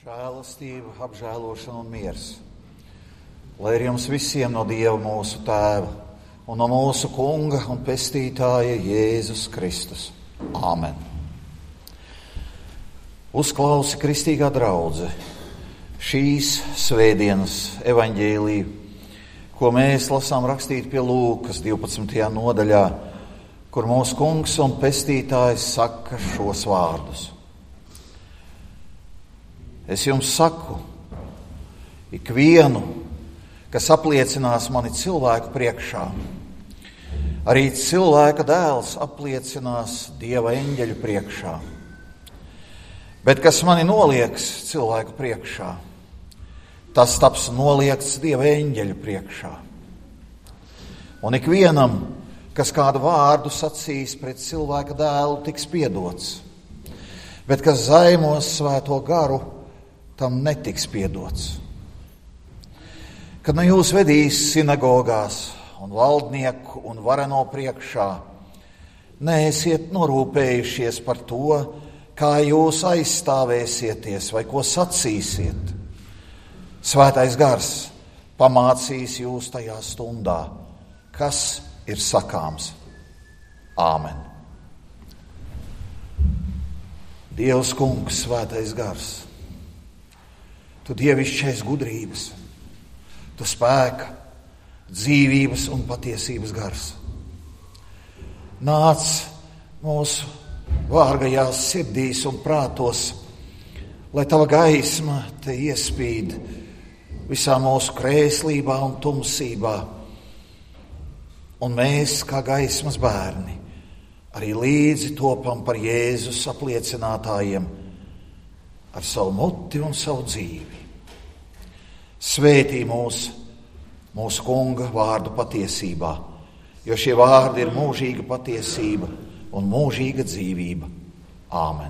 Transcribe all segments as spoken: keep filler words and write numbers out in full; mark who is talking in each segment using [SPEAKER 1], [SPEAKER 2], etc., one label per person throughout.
[SPEAKER 1] Žēlastība, apžēlošana un miers, lai ir jums visiem no Dieva mūsu Tēva un no mūsu Kunga un Pestītāja Jēzus Kristus. Āmen. Uzklausi, kristīgā draudze, šīs svētdienas evaņģēliju, ko mēs lasām rakstīt pie Lūkas divpadsmitajā nodaļā, kur mūsu Kungs un Pestītājs saka šos vārdus. Es jums saku, ikvienu, kas apliecinās mani cilvēku priekšā, arī cilvēka dēls apliecinās Dieva eņģeļu priekšā. Bet kas mani nolieks cilvēku priekšā, tas taps noliekts Dieva eņģeļu priekšā. Un ikvienam, kas kādu vārdu sacīs pret cilvēka dēlu, tiks piedots, bet kas zaimos svēto garu, tam netiks piedots. Kad nu jūs vedīs sinagogās un valdnieku un vareno priekšā, neesiet norūpējušies par to, kā jūs aizstāvēsieties vai ko sacīsiet. Svētais gars pamācīs jūs tajā stundā, kas ir sakāms. Āmen. Dievs Kungs, svētais gars, tu dievišķais gudrības, tu spēka, dzīvības un patiesības gars. Nāc mūsu vārgajās sirdīs un prātos, lai tava gaisma te iespīd visā mūsu krēslībā un tumsībā. Un mēs, kā gaismas bērni, arī līdzi topam par Jēzus apliecinātājiem ar savu muti un savu dzīvi. Svētī mūs, mūsu Kunga vārdu patiesībā, jo šie vārdi ir mūžīga patiesība un mūžīga dzīvība. Āmen.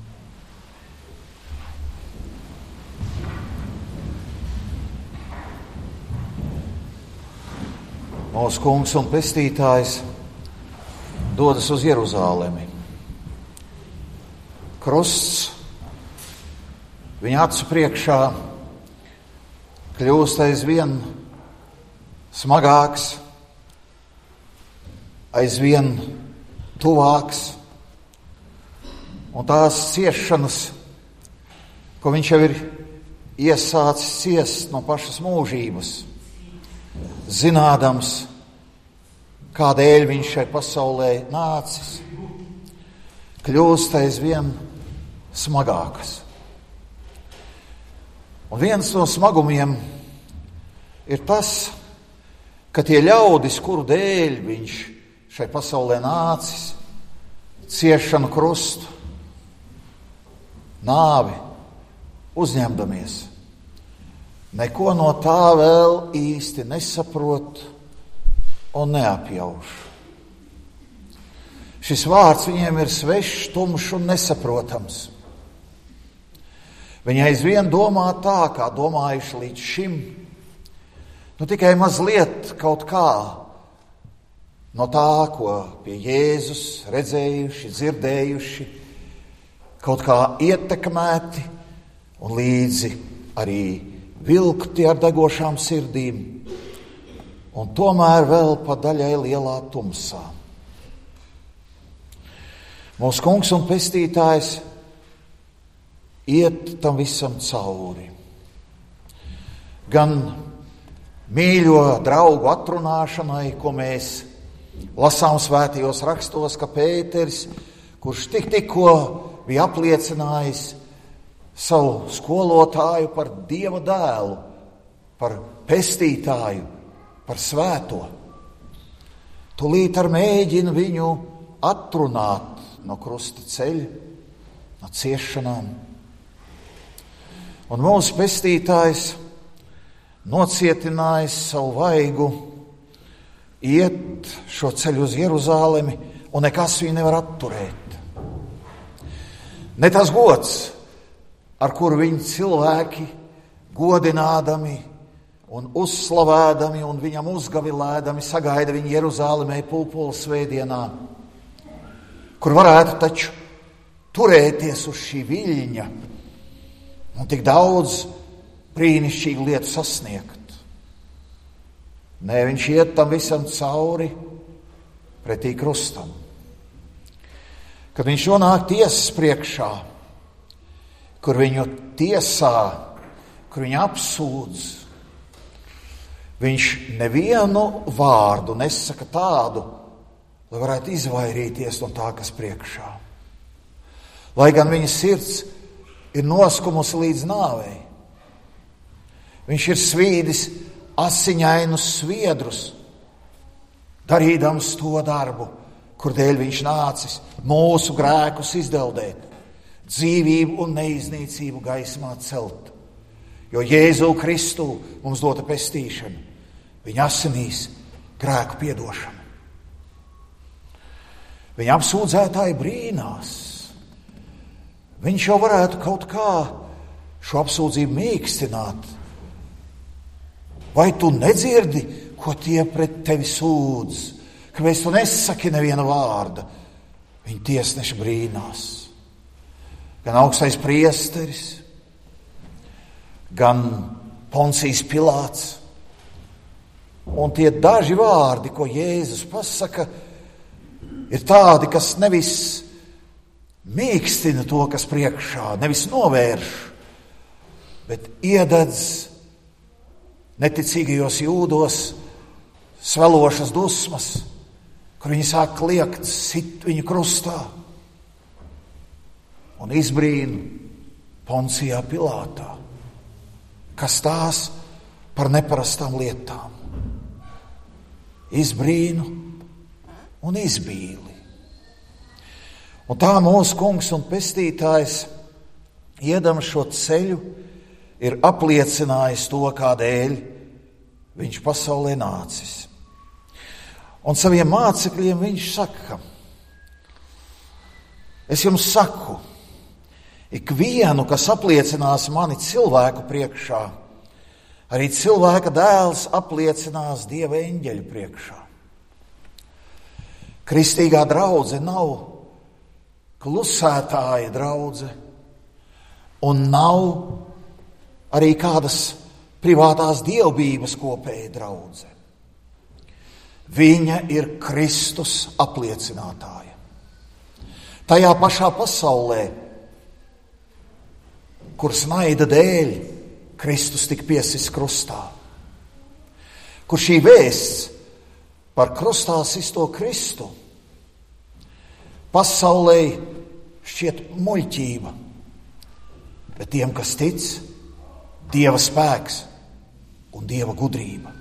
[SPEAKER 1] Mūsu Kungs un Pestītājs dodas uz Jeruzālemi. Krusts viņa acu priekšā kļūst aizvien smagāks, aizvien tuvāks, un tās ciešanas, ko viņš jau ir iesācis ciest no pašas mūžības, zinādams, kādēļ viņš šai pasaulē nācis, kļūst aizvien smagākas. Un viens no smagumiem ir tas, ka tie ļaudis, kuru dēļ viņš šai pasaulē nācis, ciešanu krustu, nāvi uzņemdamies, neko no tā vēl īsti nesaprot un neapjauš. Šis vārds viņiem ir svešs, tumšs un nesaprotams. Viņi aizvien domā tā, kā domājuši līdz šim, nu tikai mazliet kaut kā no tā, ko pie Jēzus redzējuši, dzirdējuši, kaut kā ietekmēti un līdzi arī vilkti ar degošām sirdīm, un tomēr vēl pa daļai lielā tumsā. Mūsu Kungs un Pestītājs iet tam visam cauri. Gan mīļo draugu atrunāšanai, ko mēs lasām svētajos rakstos, ka Pēteris, kurš tik tikko bija apliecinājis savu skolotāju par Dieva dēlu, par Pestītāju, par svēto, tūlīt ar mēģina viņu atrunāt no krusta ceļa, no ciešanām. Un mūsu Pestītājs, nocietinājis savu vaigu, iet šo ceļu uz Jeruzālemi, un nekas viņu nevar atturēt. Ne tas gods, ar kuru viņi cilvēki godinādami un uzslavēdami un viņam uzgavilēdami sagaida viņu Jeruzālemē pulpola svētdienā, kur varētu taču turēties uz šī viļņa, un tik daudz brīnišķīgu lietu sasniegt. Nē, viņš iet tam visam cauri pretī krustam. Kad viņš nonāk tiesas priekšā, kur viņu tiesā, kur viņu apsūdz, viņš nevienu vārdu nesaka tādu, lai varētu izvairīties no tā, kas priekšā. Lai gan viņa sirds ir noskumusi līdz nāvei. Viņš ir svīdis asiņainus sviedrus, darīdams to darbu, kur dēļ viņš nācis, mūsu grēkus izdeldēt, dzīvību un neiznīcību gaismā celt. Jo Jēzu Kristu mums dota pestīšana, viņa asinīs grēku piedošana. Viņa apsūdzētāji brīnās. Viņš jau varētu kaut kā šo apsūdzību mīkstināt. Vai tu nedzirdi, ko tie pret tevi sūdz? Kāpēc tu nesaki neviena vārda? Viņa tiesneši brīnās. Gan augstais priesteris, gan Poncijs Pilāts. Un tie daži vārdi, ko Jēzus pasaka, ir tādi, kas nevis mīkstina to, kas priekšā, nevis novērš, bet iededz neticīgajos jūdos svelošas dusmas, kur viņi sāk kliegt, sit viņu krustā un izbrīna Poncijā Pilātā, kas tās par neparastām lietām. Izbrīnu un izbīli. Un tā mūsu kungs un pestītājs, iedams šo ceļu, ir apliecinājis to, kādēļ viņš pasaulē nācis. Un saviem mācekļiem viņš saka: es jums saku, ikvienu, kas apliecinās mani cilvēku priekšā, arī cilvēka dēls apliecinās Dieva eņģeļu priekšā. Kristīgā draudze nav klusētāja draudze un nav arī kādas privātās dievbības kopēja draudze. Viņa ir Kristus apliecinātāja. Tajā pašā pasaulē, kuras naida dēļ Kristus tika piesists krustā, kur šī vēsts par krustā sisto Kristu pasaulē šķiet muļķība, bet tiem, kas tic, Dieva spēks un Dieva gudrība.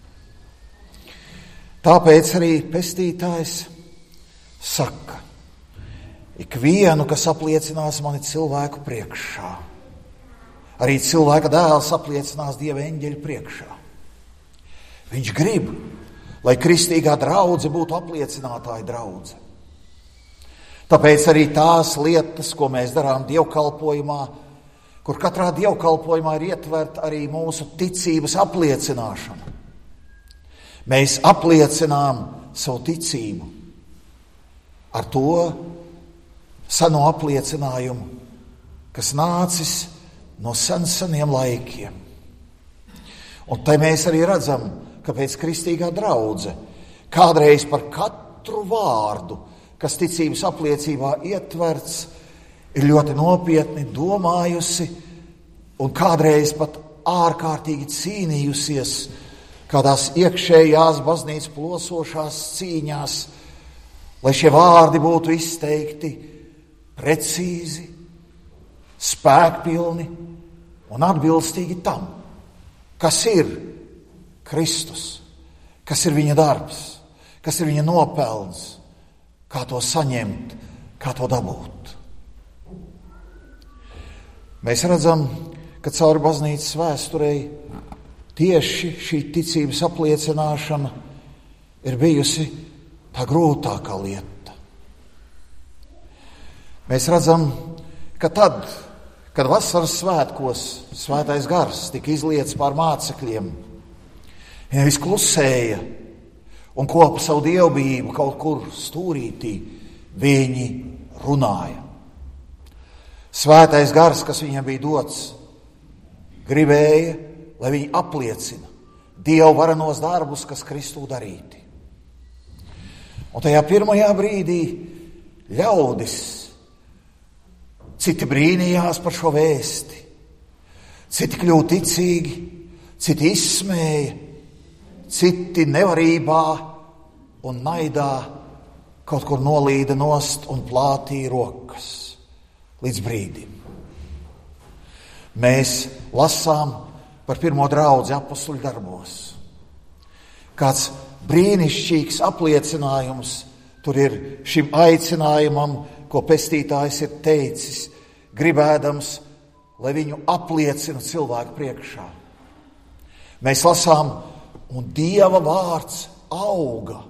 [SPEAKER 1] Tāpēc arī pestītājs saka: ikvienu, kas apliecinās mani cilvēku priekšā, arī cilvēka dēls apliecinās Dieva eņģeļu priekšā. Viņš grib, lai kristīgā draudze būtu apliecinātāja draudze. Tāpēc arī tās lietas, ko mēs darām dievkalpojumā, kur katrā dievkalpojumā ir ietverta arī mūsu ticības apliecināšana. Mēs apliecinām savu ticību ar to seno apliecinājumu, kas nācis no sen seniem laikiem. Un te mēs arī redzam, kāpēc kristīgā draudze kādreiz par katru vārdu, kas ticības apliecībā ietverts, ir ļoti nopietni domājusi un kādreiz pat ārkārtīgi cīnījusies kādās iekšējās baznīcas plosošās cīņās, lai šie vārdi būtu izteikti precīzi, spēkpilni un atbilstīgi tam, kas ir Kristus, kas ir viņa darbs, kas ir viņa nopelns, kā to saņemt, kā to dabūt. Mēs redzam, ka cauri baznīcas vēsturei tieši šī ticības apliecināšana ir bijusi tā grūtākā lieta. Mēs redzam, ka tad, kad vasaras svētkos svētais gars tika izliets pār mācekļiem, viņi nevis klusēja un kopa savu dievbijību kaut kur stūrītī, viņi runāja. Svētais gars, kas viņam bija dots gribēja, lai viņi apliecina Dieva varenos darbus, kas Kristū darīti. Un tajā pirmajā brīdī ļaudis, citi brīnījās par šo vēsti, citi kļūtu ticīgi, citi izsmēja, citi nevarībā un naidā kaut kur nolīda nost un plātīja rokas līdz brīdim. Mēs lasām par pirmo draudzi apostuļu darbos. Kāds brīnišķīgs apliecinājums tur ir šim aicinājumam, ko pestītājs ir teicis, gribēdams, lai viņu apliecina cilvēku priekšā. Mēs lasām, un Dieva vārds auga.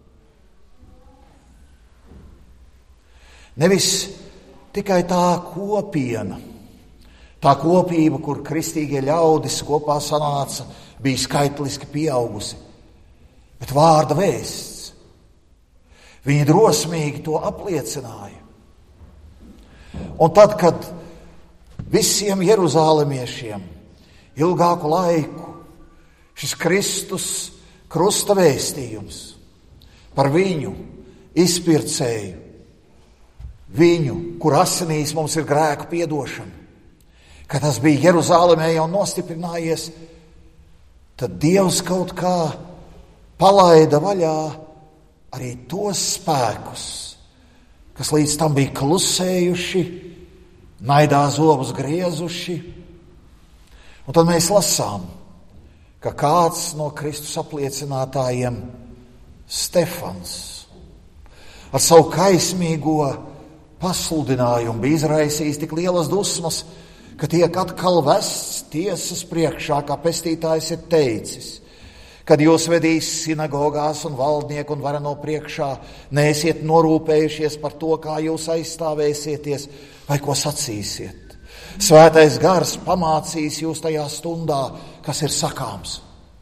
[SPEAKER 1] Nevis tikai tā kopiena, tā kopība, kur kristīgie ļaudis kopā sanāca, bija skaitliski pieaugusi, bet vārda vēsts. Viņi drosmīgi to apliecināja. Un tad, kad visiem jeruzālemiešiem ilgāku laiku šis Kristus krusta vēstījums par viņu izpircēju, viņu, kur asinīs mums ir grēku piedošana, kad tas bija Jeruzālemē jau nostiprinājies, tad Dievs kaut kā palaida vaļā arī tos spēkus, kas līdz tam bija klusējuši, naidā zobus griezuši. Un tad mēs lasām, ka kāds no Kristus apliecinātājiem, Stefans, ar savu kaismīgo pasludinājumu bija izraisījis tik lielas dusmas, ka tiek atkal vests tiesas priekšā, kā pestītājs ir teicis. Kad jūs vedīs sinagogās un valdnieku un vareno priekšā, neesiet norūpējušies par to, kā jūs aizstāvēsieties vai ko sacīsiet. Svētais gars pamācīs jūs tajā stundā, kas ir sakāms.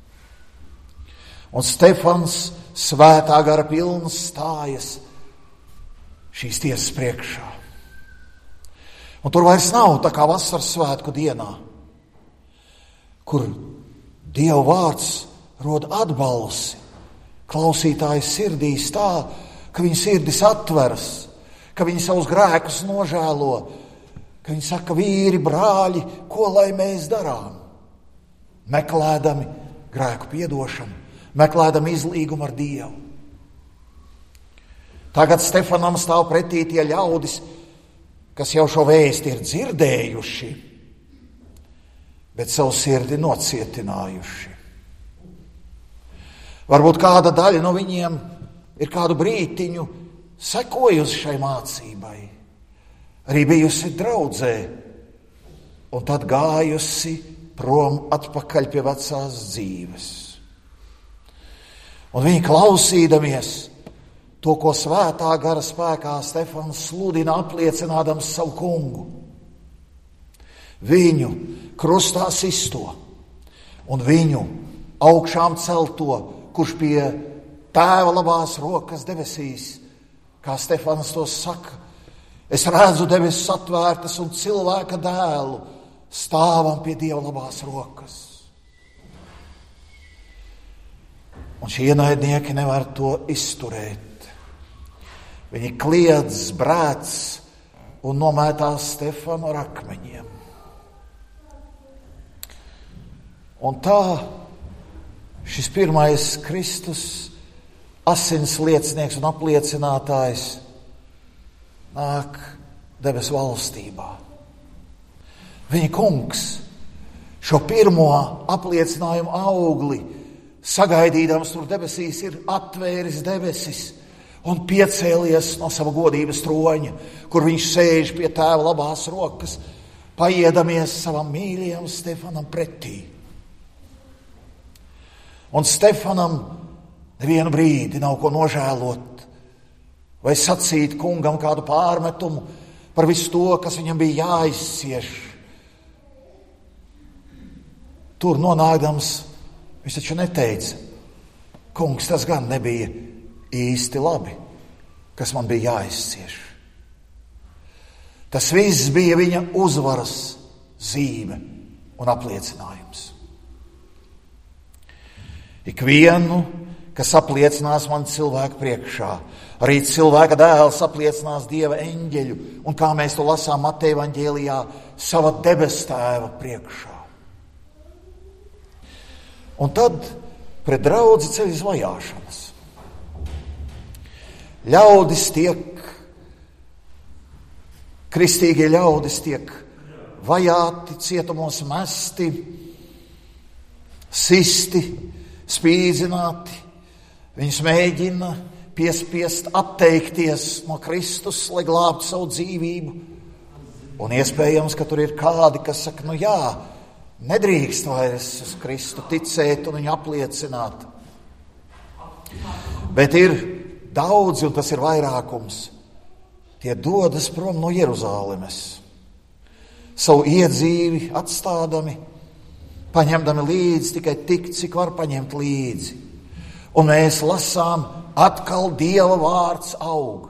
[SPEAKER 1] Un Stefans svētā gara pilns stājas šīs tiesas priekšā. Un tur vairs nav tā kā vasaras svētku dienā, kur Dieva vārds rod atbalsi klausītājas sirdīs tā, ka viņa sirdis atveras, ka viņa savus grēkus nožēlo, ka viņa saka, vīri, brāļi, ko lai mēs darām? Meklēdami grēku piedošanu, meklēdami izlīgumu ar Dievu. Tagad Stefanam stāv pretī tie ļaudis, kas jau šo vēsti ir dzirdējuši, bet savu sirdi nocietinājuši. Varbūt kāda daļa no viņiem ir kādu brītiņu sekojusi šai mācībai, arī bijusi draudzē, un tad gājusi prom atpakaļ pie vecās dzīves. Un viņi klausīdamies to, ko svētā gara spēkā Stefans sludina, apliecinādams savu kungu. Viņu krustā sisto un viņu augšām celto, kurš pie Tēva labās rokas debesīs, kā Stefans to saka, es redzu debesis atvērtas un cilvēka dēlu stāvam pie Dieva labās rokas. Un šie ienaidnieki nevar to izturēt. Viņi kliedz, brēc un nomētās Stefanu ar akmeņiem. Un tā šis pirmais Kristus asins liecinieks un apliecinātājs nāk debesu valstībā. Viņa kungs šo pirmo apliecinājumu augli, sagaidīdams tur debesīs, ir atvēris debesis un piecēlies no sava godības troņa, kur viņš sēž pie Tēva labās rokas, paiedamies savam mīļajam Stefanam pretī. Un Stefanam nevienu brīdi nav ko nožēlot vai sacīt kungam kādu pārmetumu par visu to, kas viņam bija jāizcieš. Tur nonākdams, viņš taču neteica, kungs, tas gan nebija īsti labi, kas man bija jāizcieš. Tas viss bija viņa uzvaras zīme un apliecinājums. Ikvienu, kas apliecinās man cilvēku priekšā, arī cilvēka dēls apliecinās Dieva eņģeļu, un kā mēs to lasām Mateja evaņģēlijā, sava debes tēva priekšā. Un tad pret draudzi ceļas vajāšanas. Ļaudis tiek, kristīgie ļaudis tiek vajāti, cietumos mesti, sisti, spīdzināti. Viņus mēģina piespiest atteikties no Kristus, lai glābtu savu dzīvību. Un iespējams, ka tur ir kādi, kas saka, nu jā, nedrīkst vairs uz Kristu ticēt un viņu apliecināt. Bet ir daudzi, un tas ir vairākums, tie dodas prom no Jeruzālemes, savu iedzīvi atstādami, paņemdami līdzi tikai tik, cik var paņemt līdzi. Un mēs lasām, atkal Dieva vārds aug.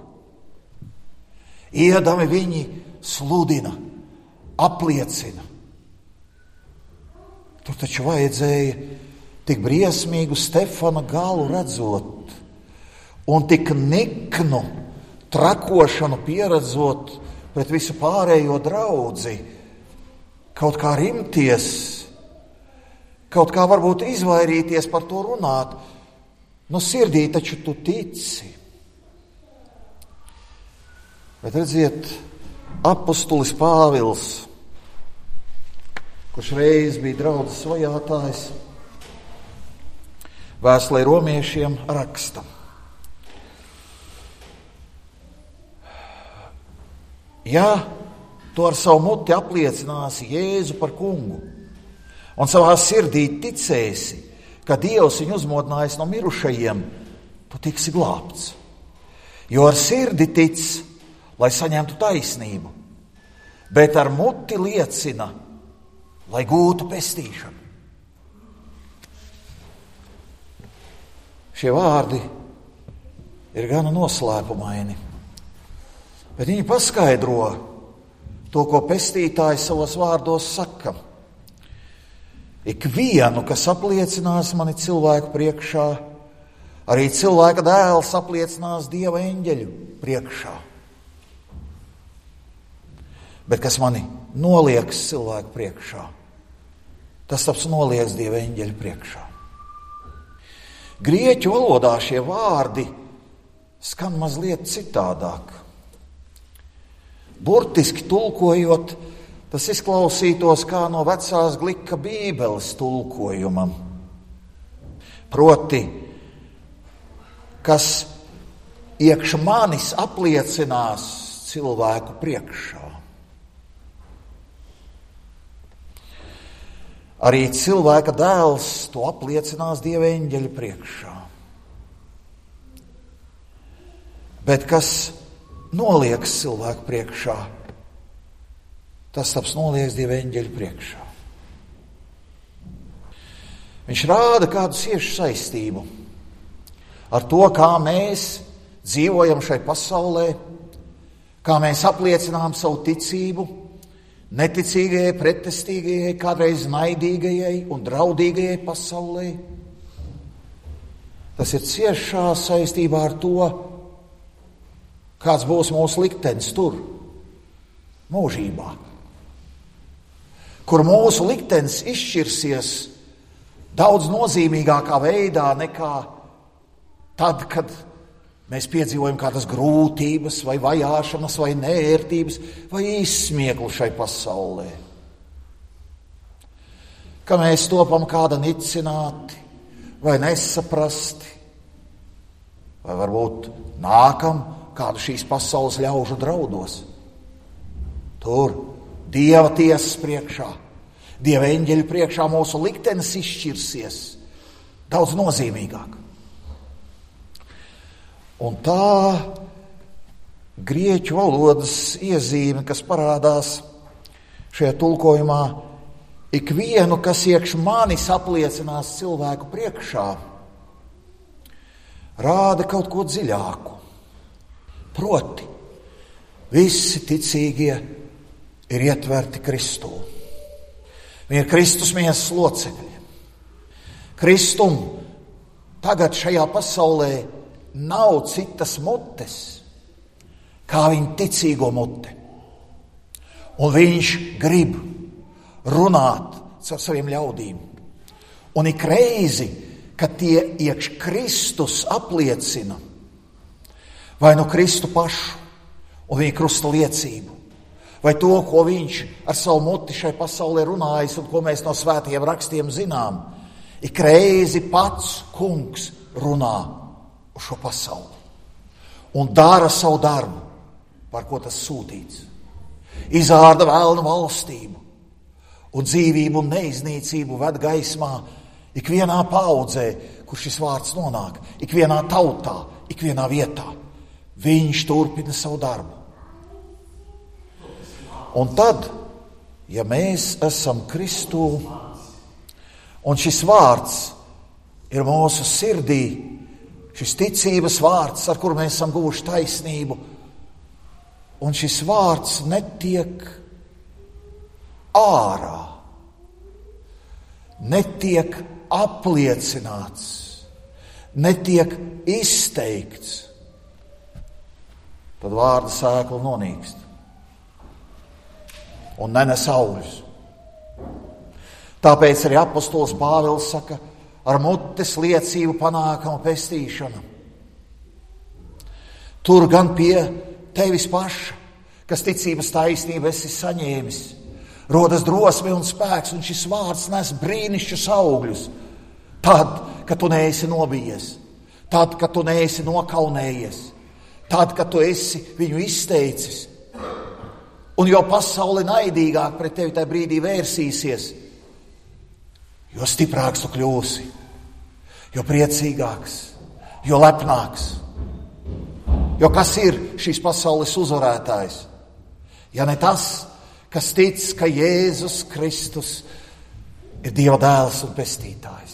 [SPEAKER 1] Iedami viņi sludina, apliecina. Tur taču vajadzēja tik briesmīgu Stefana galu redzot un tik niknu trakošanu pieredzot pret visu pārējo draudzi, kaut kā rimties, kaut kā varbūt izvairīties par to runāt. No sirdī taču tu tici. Bet redziet, apostulis Pāvils, kurš reiz bija draudzes vajātājs, vēstulē romiešiem raksta. Ja tu ar savu muti apliecināsi Jēzu par kungu un savā sirdī ticēsi, ka Dievs viņu uzmodinājis no mirušajiem, tu tiksi glābts. Jo ar sirdi tic, lai saņemtu taisnību, bet ar muti liecina, lai gūtu pestīšanu. Šie vārdi ir gana noslēpumaini, bet viņi paskaidro to, ko pestītājs savos vārdos saka. Ikvienu, kas apliecinās mani cilvēku priekšā, arī cilvēka dēls apliecinās Dieva eņģeļu priekšā. Bet kas mani nolieks cilvēku priekšā, tas taps nolieks Dieva eņģeļu priekšā. Grieķu valodā šie vārdi skan mazliet citādāk. Burtiski tulkojot, tas izklausītos kā no vecās Glika bībeles tulkojuma. Proti, kas iekš manis apliecinās cilvēku priekšā. Arī cilvēka dēls to apliecinās Dieva eņģeļu priekšā. Bet kas nolieks cilvēku priekšā, tas taps nolieks Dieva eņģeļu priekšā. Viņš rāda kādu ciešu saistību ar to, kā mēs dzīvojam šai pasaulē, kā mēs apliecinām savu ticību neticīgajai, pretestīgajai, kādreiz naidīgajai un draudīgajai pasaulē. Tas ir ciešā saistībā ar to, kāds būs mūsu liktenis tur, mūžībā, kur mūsu liktenis izšķirsies daudz nozīmīgākā veidā nekā tad, kad mēs piedzīvojam kādas grūtības vai vajāšanas vai neērtības vai izsmieklu šai pasaulē. Ka mēs topam kāda nicināti vai nesaprasti, vai varbūt nākam kādu šīs pasaules ļaužu draudos. Tur Dieva tiesas priekšā, Dieva eņģeļu priekšā mūsu liktenis izšķirsies daudz nozīmīgāk. Un tā grieķu valodas iezīme, kas parādās šajā tulkojumā, ikvienu, kas iekš manis apliecinās cilvēku priekšā, rāda kaut ko dziļāku. Proti, visi ticīgie ir ietverti Kristū. Viņi ir Kristus miesas locekļi. Kristum tagad šajā pasaulē nav citas mutes, kā viņa ticīgo mute. Un viņš grib runāt ar saviem ļaudīm. Un ik reizi, kad tie iekš Kristus apliecina vai nu Kristu pašu un viņa krusta liecību, vai to, ko viņš ar savu muti šai pasaulē runājis un ko mēs no svētajiem rakstiem zinām, ik reizi pats kungs runā uz šo pasauli un dara savu darbu, par ko tas sūtīts. Izārda vēlnu valstību un dzīvību un neiznīcību ved gaismā ikvienā paudzē, kur šis vārds nonāk, ikvienā tautā, ikvienā vietā. Viņš turpina savu darbu. Un tad, ja mēs esam Kristū, un šis vārds ir mūsu sirdī, šis ticības vārds, ar kuru mēs esam guvuši taisnību, un šis vārds netiek ārā, netiek apliecināts, netiek izteikts, tad vārda sēkla nonīkst un nenes augļus. Tāpēc arī apostols Pāvils saka, ar mutes liecību panākama pestīšana. Tur gan pie tevis paša, kas ticības taisnība esi saņēmis, rodas drosme un spēks, un šis vārds nes brīnišķus augļus. Tad, kad tu neesi nobijies, tad, kad tu neesi nokaunējies, tad, kad tu esi viņu izteicis, un jo pasaule naidīgāk pret tevi tajā brīdī vērsīsies, jo stiprāks tu kļūsi, jo priecīgāks, jo lepnāks. Jo kas ir šīs pasaules uzvarētājs? Ja ne tas, kas tic, ka Jēzus Kristus ir Dieva dēls un pestītājs.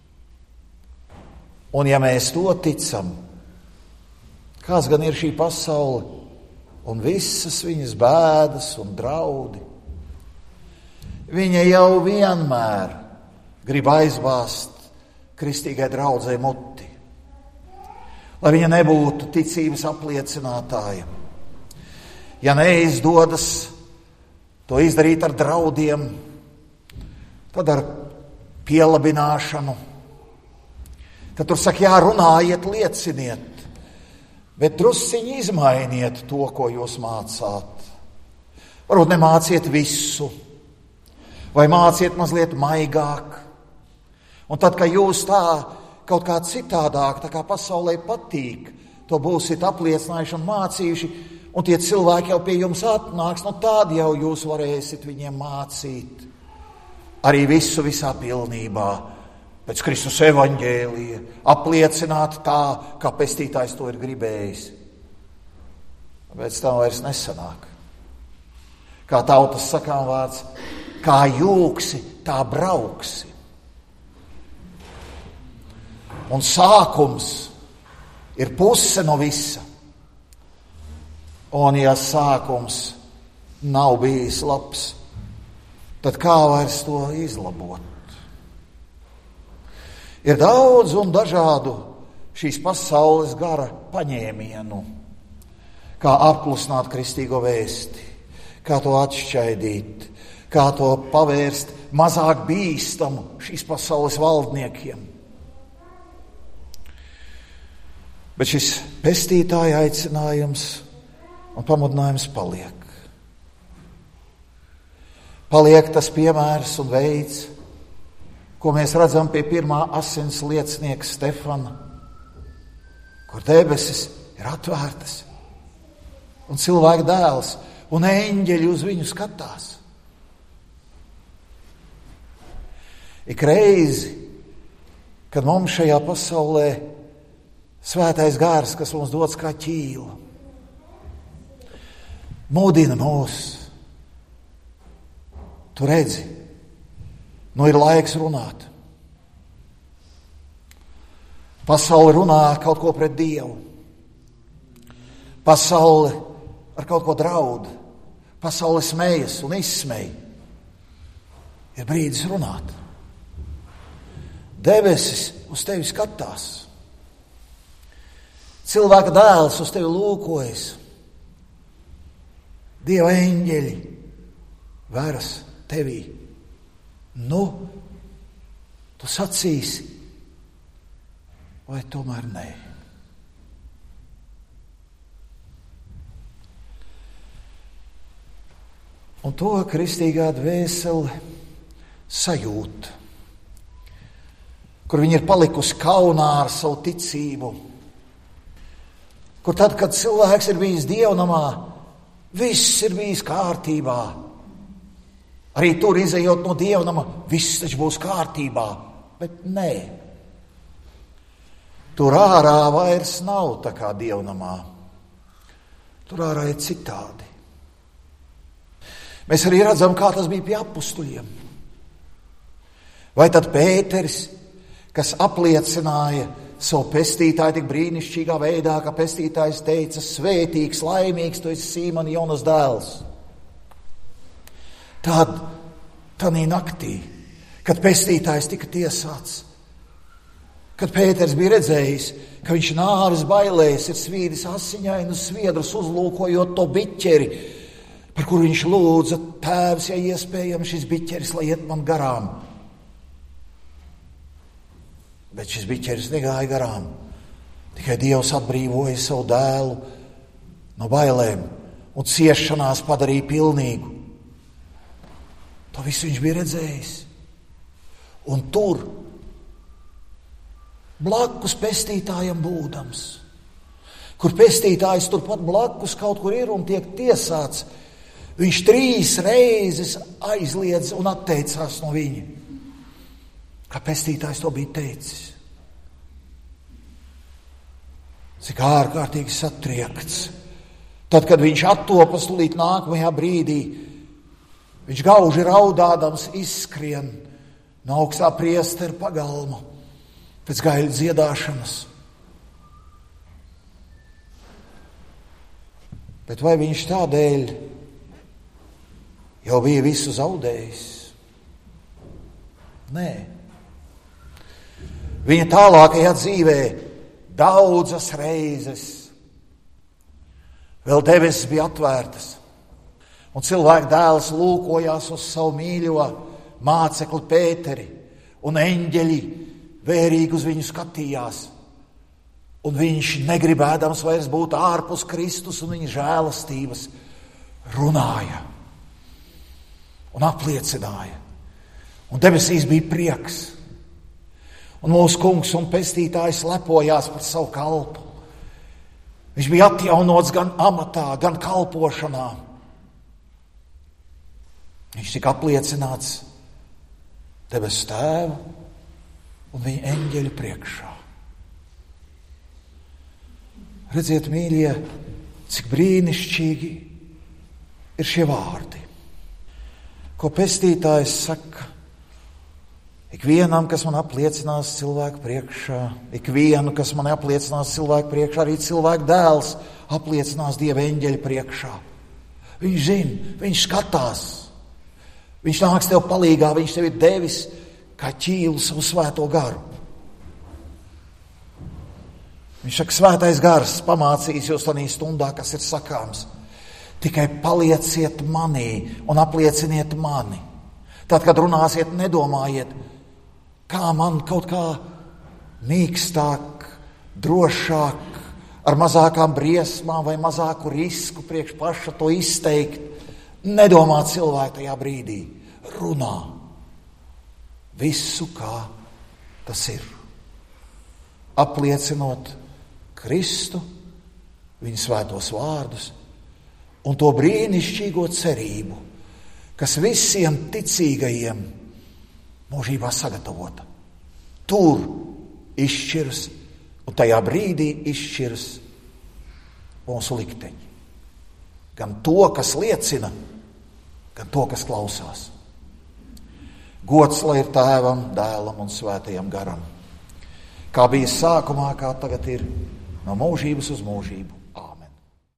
[SPEAKER 1] Un ja mēs to ticam, kāds gan ir šī pasaule un visas viņas bēdas un draudi? Viņa jau vienmēr grib aizbāzt kristīgai draudzei muti, lai viņa nebūtu ticības apliecinātāja. Ja neizdodas to izdarīt ar draudiem, tad ar pielabināšanu. Tad tur saka, jā, runājiet, lieciniet, bet drusciņi izmainiet to, ko jūs mācāt. Varbūt nemāciet visu, vai māciet mazliet maigāk. Un tad, kad jūs tā kaut kā citādāk, tā kā pasaulē patīk, to būsiet apliecinājuši un mācījuši, un tie cilvēki jau pie jums atnāks, no tād jau jūs varēsiet viņiem mācīt arī visu visā pilnībā, pēc Kristus evaņģēlija, apliecināt tā, kā pestītājs to ir gribējis. Pēc tam vairs nesanāk. Kā tautas sakām vārds, kā jūksi, tā brauksi. Un sākums ir puse no visa. Un ja sākums nav bijis labs, tad kā vairs to izlabot? Ir daudz un dažādu šīs pasaules gara paņēmienu, kā apklusināt kristīgo vēsti, kā to atšķaidīt, kā to pavērst mazāk bīstamu šīs pasaules valdniekiem. Bet šis pestītāja aicinājums un pamudinājums paliek. Paliek tas piemērs un veids, ko mēs redzam pie pirmā asins liecinieka Stefana, kur debesis ir atvērtas un cilvēka dēls un eņģeļi uz viņu skatās. Ik reizi, kad mums šajā pasaulē svētais gars, kas mums dots kā ķīla, mudina mūs, tu redzi, nu ir laiks runāt. Pasaule runā kaut ko pret Dievu. Pasaule ar kaut ko draud. Pasaule smējas un izsmēj. ir brīdis runāt. Debesis uz tevi skatās. Cilvēka dēls uz tevi lūkojas. Dieva eņģeļi veras tevī. Nu, tu sacīsi, vai tomēr nē? Un to kristīgā dvēsele sajūt, kur viņa ir palikusi kaunā ar savu ticību, kur tad, kad cilvēks ir bijis dievnamā, viss ir bijis kārtībā. Arī tur izejot no dievnama, viss taču būs kārtībā, bet nē. Tur ārā vairs nav tā kā dievnamā. Tur ārā ir citādi. Mēs arī redzam, kā tas bija pie apustuļiem. Vai tad Pēteris, kas apliecināja savu pestītāju tik brīnišķīgā veidā, ka pestītājs teica, svētīgs, laimīgs, tu esi Sīmona Jonas dēls. Tad, tanī naktī, kad pestītājs tika tiesāts, kad Pēters bija redzējis, ka viņš nāves bailēs ir svīdis asiņainus sviedrus, uzlūkojot to biķeri, par kuru viņš lūdza, tēvs, ja iespējams, šis biķeris, lai iet man garām. Bet šis biķeris negāja garām. Tikai Dievs atbrīvoja savu dēlu no bailēm un ciešanās padarīja pilnīgu. To visu viņš bija redzējis. Un tur, blakus pestītājam būdams, kur pestītājs turpat blakus kaut kur ir un tiek tiesāts, viņš trīs reizes aizliedz un atteicās no viņa. Kā pestītājs to bija teicis. Cik ārkārtīgi satriekts. Tad, kad viņš attopas līdz nākamajā brīdī, viņš gauži raudādams izskrien no augstā priestera pagalma pēc gaļu dziedāšanas. Bet vai viņš tādēļ jau bija visu zaudējis? Nē. Viņa tālākajā dzīvē daudzas reizes vēl debesis bija atvērtas, un cilvēka dēls lūkojās uz savu mīļo mācekli Pēteri, un eņģeļi vērīgi uz viņu skatījās, un viņš, negribēdams vairs būt ārpus Kristus un viņa žēlastības, runāja un apliecināja, un debesīs bija prieks. Un mūsu kungs un pestītājs lepojās par savu kalpu. Viņš bija atjaunots gan amatā, gan kalpošanā. Viņš tika apliecināts debesu tēvu un viņa eņģeļu priekšā. Redziet, mīļie, cik brīnišķīgi ir šie vārdi, ko pestītājs saka. Ikvienam, kas man apliecinās cilvēku priekšā, ikvienu, kas man apliecinās cilvēku priekšā, arī cilvēku dēls apliecinās Dieva eņģeļa priekšā. Viņš zina, viņš skatās, viņš nāks tev palīgā, viņš tev ir devis kā ķīlu savu svēto garu. Viņš saka, svētais gars pamācīs jūs tanī stundā, kas ir sakāms. Tikai palieciet manī un aplieciniet mani. Tad, kad runāsiet, nedomājiet, kā man kaut kā mīkstāk, drošāk, ar mazākām briesmām vai mazāku risku priekš paša to izteikt. Nedomā cilvēku tajā brīdī. Runā visu, kā tas ir. Apliecinot Kristu, viņa svētos vārdus un to brīnišķīgo cerību, kas visiem ticīgajiem mūžībā sagatavota. Tur izšķiras, un tajā brīdī izšķiras mūsu likteņi. Gan to, kas liecina, gan to, kas klausās. Gods lai ir Tēvam, Dēlam un Svētajam garam. Kā bija sākumā, kā tagad ir, no mūžības uz mūžību.